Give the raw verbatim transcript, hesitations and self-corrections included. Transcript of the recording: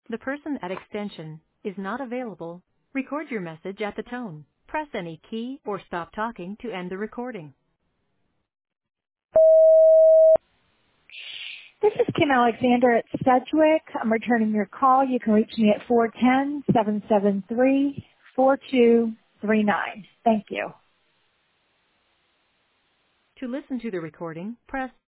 The person at extension is not available. Record your message at the tone. Press any key or stop talking to end the recording. This is Kim Alexander at Sedgwick. I'm returning your call. You can reach me at four one zero, seven seven three, four two three nine. Thank you. To listen to the recording, press